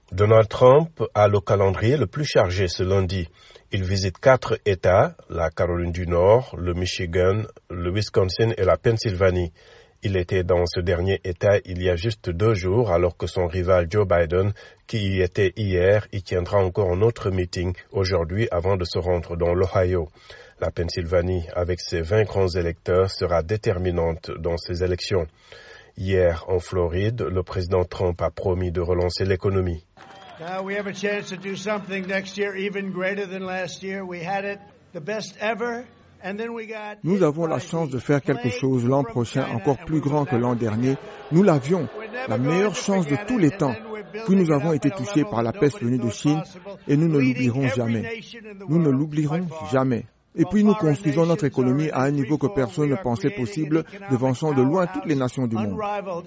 Donald Trump a le calendrier le plus chargé ce lundi. Il visite 4 États, la Caroline du Nord, le Michigan, le Wisconsin et la Pennsylvanie. Il était dans ce dernier État il y a juste 2 jours, alors que son rival Joe Biden, qui y était hier, y tiendra encore un autre meeting aujourd'hui avant de se rendre dans l'Ohio. La Pennsylvanie, avec ses 20 grands électeurs, sera déterminante dans ces élections. Hier, en Floride, le président Trump a promis de relancer l'économie. Now we have a chance to do something next year even greater than last year. We had it the best ever. Nous avons la chance de faire quelque chose l'an prochain encore plus grand que l'an dernier. Nous l'avions, la meilleure chance de tous les temps. Puis nous avons été touchés par la peste venue de Chine et nous ne l'oublierons jamais. Nous ne l'oublierons jamais. Et puis nous construisons notre économie à un niveau que personne ne pensait possible, devançant de loin toutes les nations du monde.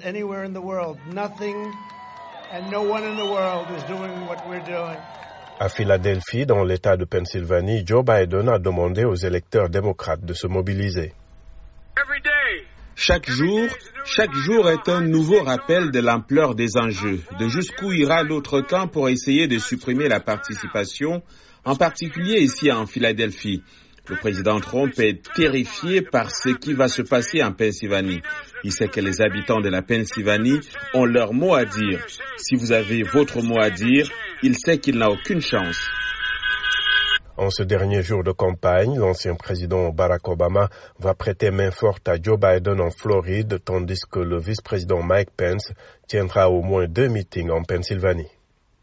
À Philadelphie, dans l'État de Pennsylvanie, Joe Biden a demandé aux électeurs démocrates de se mobiliser. Chaque jour est un nouveau rappel de l'ampleur des enjeux, de jusqu'où ira l'autre camp pour essayer de supprimer la participation, en particulier ici en Philadelphie. Le président Trump est terrifié par ce qui va se passer en Pennsylvanie. Il sait que les habitants de la Pennsylvanie ont leur mot à dire. Si vous avez votre mot à dire, il sait qu'il n'a aucune chance. En ce dernier jour de campagne, l'ancien président Barack Obama va prêter main forte à Joe Biden en Floride, tandis que le vice-président Mike Pence tiendra au moins 2 meetings en Pennsylvanie.